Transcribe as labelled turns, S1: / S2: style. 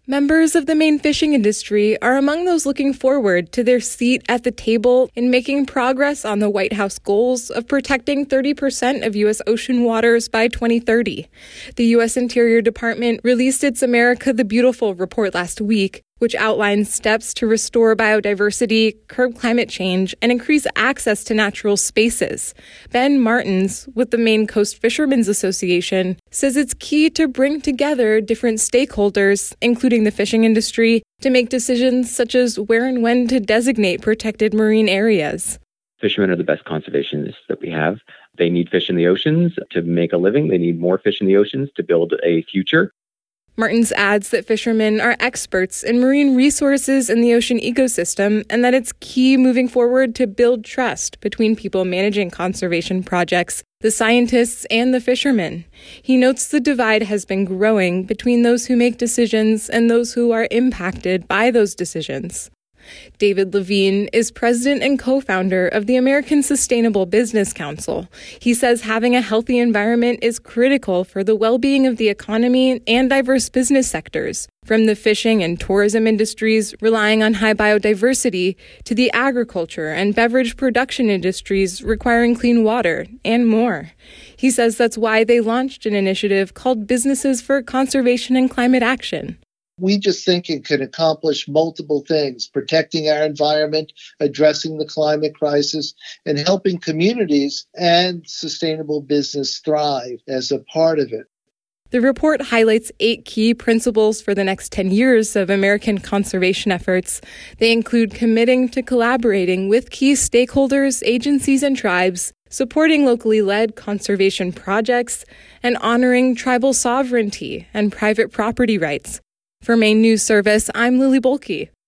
S1: Members of the Maine fishing industry are among those looking forward to their seat at the table in making progress on the White House goals of protecting 30% of U.S. ocean waters by 2030. The U.S. Interior Department released its America the Beautiful report last week, which outlines steps to restore biodiversity, curb climate change, and increase access to natural spaces. Ben Martins, with the Maine Coast Fishermen's Association, says it's key to bring together different stakeholders, including the fishing industry, to make decisions such as where and when to designate protected marine areas.
S2: Fishermen are the best conservationists that we have. They need fish in the oceans to make a living. They need more fish in the oceans to build a future.
S1: Martins adds that fishermen are experts in marine resources and the ocean ecosystem, and that it's key moving forward to build trust between people managing conservation projects, the scientists, and the fishermen. He notes the divide has been growing between those who make decisions and those who are impacted by those decisions. David Levine is president and co-founder of the American Sustainable Business Council. He says having a healthy environment is critical for the well-being of the economy and diverse business sectors, from the fishing and tourism industries relying on high biodiversity to the agriculture and beverage production industries requiring clean water and more. He says that's why they launched an initiative called Businesses for Conservation and Climate Action.
S3: We just think it can accomplish multiple things: protecting our environment, addressing the climate crisis, and helping communities and sustainable business thrive as a part of it.
S1: The report highlights 8 key principles for the next 10 years of American conservation efforts. They include committing to collaborating with key stakeholders, agencies, and tribes, supporting locally led conservation projects, and honoring tribal sovereignty and private property rights. For Maine News Service, I'm Lily Bolke.